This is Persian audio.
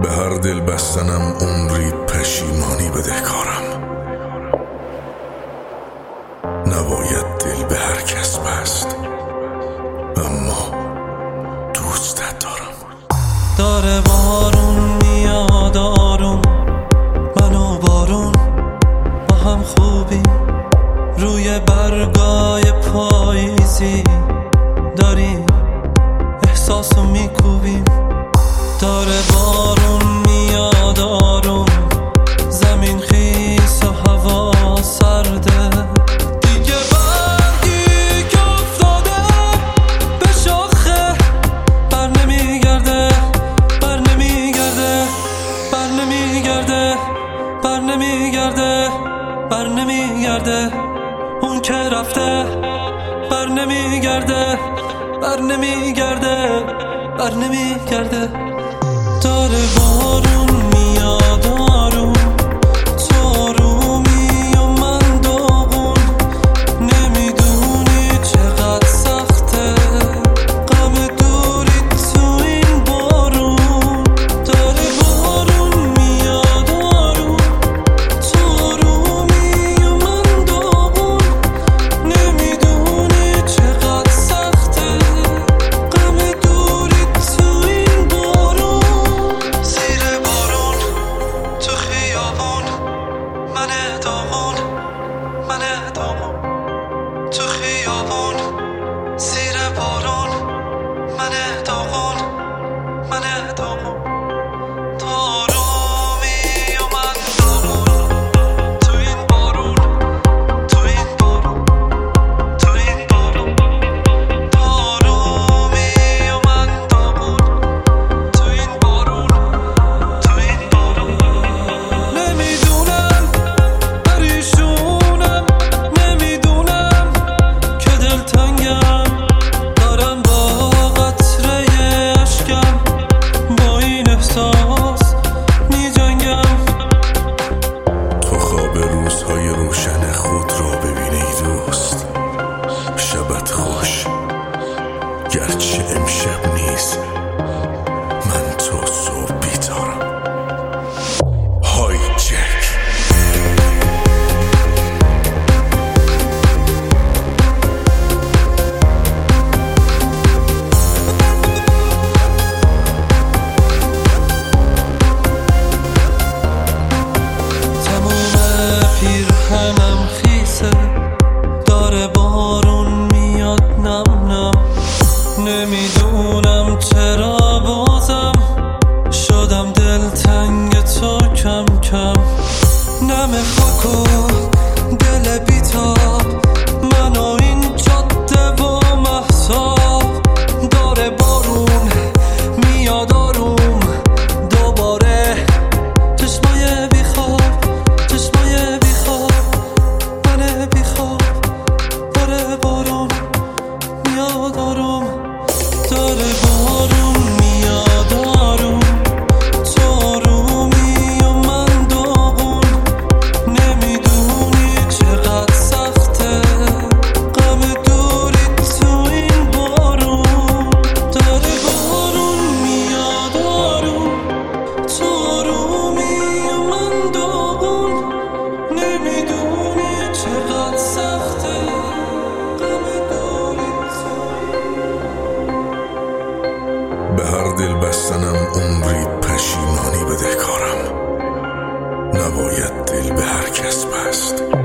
به هر دل بستنم عمری پشیمانی بدهکارم. نباید دل به هر کس بست، اما دوستت دارم. داره بارون میاد آروم، من و بارون با هم خوبیم، روی برگای پاییزی داریم احساسو میکوبیم. داره بارون میاد آروم، زمین خیس و هوا سرده، دیگه برگی که افتاده به شاخه بر نمیگرده، بر نمیگرده، بر نمیگرده، بر نمیگرده، بر نمیگرده. اون که رفته بر نمیگرده، بر نمیگرده، بر نمیگرده. داره بارون میاد آروم، تو آرومی و من داغون، نمیدونی چقدر سخته غم دوری تو این بارون. داره بارون میاد آروم، تو آرومی و من داغون، نمیدونی چقدر سخته غم دوری تو این بارون. زیر بارون تو خیابون من داغون، من داغون تو خیابون. زیر بارون من داغون، من داغون تو آرومی و من داغون. تو این بارون، تو این بارون، تو این بارون، تو آرومی و من داغون. تو این بارون، تو این بارون. نمیدونم پریشونم، نمیدونم که دلتنگم، دارم با قطره اشکم با این احساس میجنگم. تو خواب روزهای روشن خود را ببین ای دوست، شبت خوش گرچه امشب نیست، من تا صبح بیدارم. های جک. تموم پیرهنم خیسه، داره بارون میاد نم نم، نمیدونم چرا بازم شدم دلتنگ تو کم کم. نم خاک و دل بیتاب، من و این جاده و مهتاب. داره بارون میاد آروم دوباره، چشمای بیخواب، چشمای بیخواب، من بیخواب. داره بارون میاد آروم، داره بارون میاد آروم، تو آرومی و من داغون، نمیدونی چقدر سخته غم دوری تو این بارون. داره بارون میاد آروم، تو آرومی و من داغون، نمیدونی چقدر سخته غم دوری تو. به هر دل بستنم عمری پشیمانی بدهکارم. نباید دل به هر کس بست.